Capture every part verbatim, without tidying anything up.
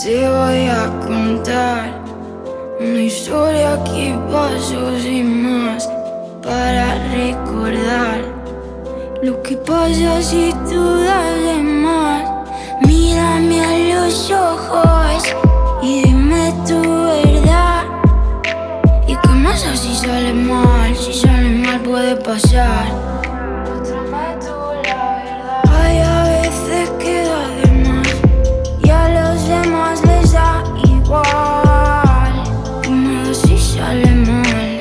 Te voy a contar una historia que pasó sin más, para recordar lo que pasa si tú das de más. Mírame a los ojos y dime tu verdad. ¿Y qué más si sale mal? Si sale mal puede pasar. Muéstrame tú la verdad. Hay a veces que da de más y a los demás les da igual. ¿Qué más si sale mal?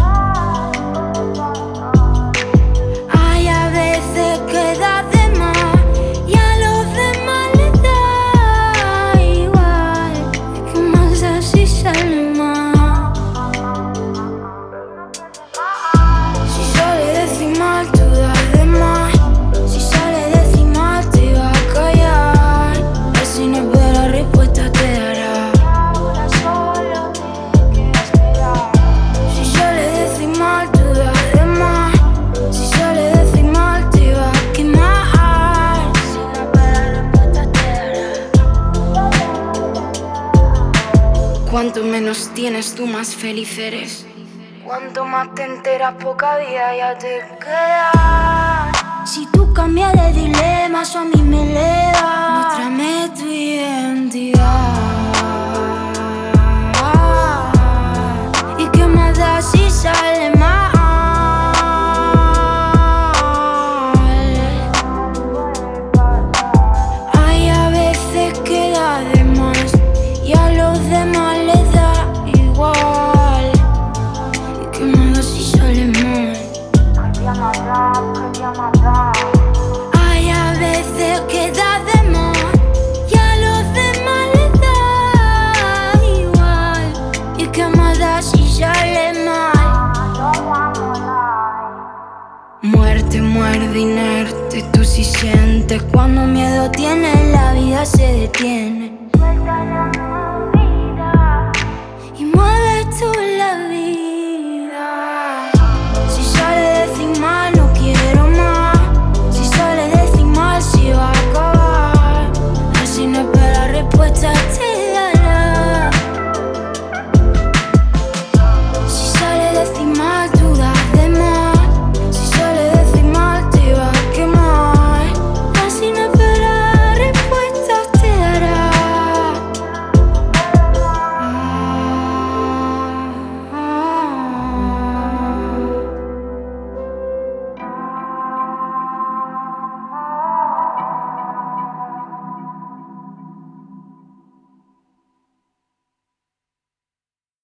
Hay a veces que da de más y a los demás les da igual. ¿Qué más da si sale mal? Si sale decimal tú das de más. Si sale decimal te va a callar. Así no espera respuesta te dará. Si sale decimal tú das de más. Si sale decimal te va a quemar. Si no espera respuesta te dará. Cuanto menos tienes tú más feliz eres. Cuanto más te enteras poca vida ya te queda. Si tú cambias de dilema eso a mí me eleva. Muéstrame tu identidad. ¿Y qué más da si sale mal? Hay a veces que da de más y a los demás les da igual. ¿Y qué más da si sale mal? Hay a veces que da de más y a los demás les da igual. ¿Y qué más da si sale mal? Muerte, muerde inerte, tú sí sientes. Cuando miedo tienes la vida se detiene.